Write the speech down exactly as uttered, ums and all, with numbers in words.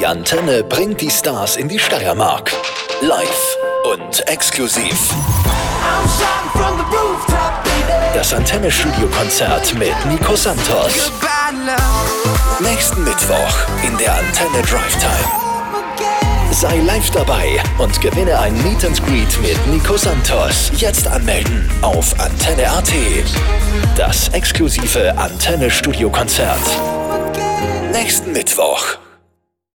Die Antenne bringt die Stars in die Steiermark. Live und exklusiv. Das Antenne-Studio-Konzert mit Nico Santos. Nächsten Mittwoch in der Antenne Drive Time. Sei live dabei und gewinne ein Meet and Greet mit Nico Santos. Jetzt anmelden auf Antenne Punkt A T. Das exklusive Antenne-Studio-Konzert. Nächsten Mittwoch.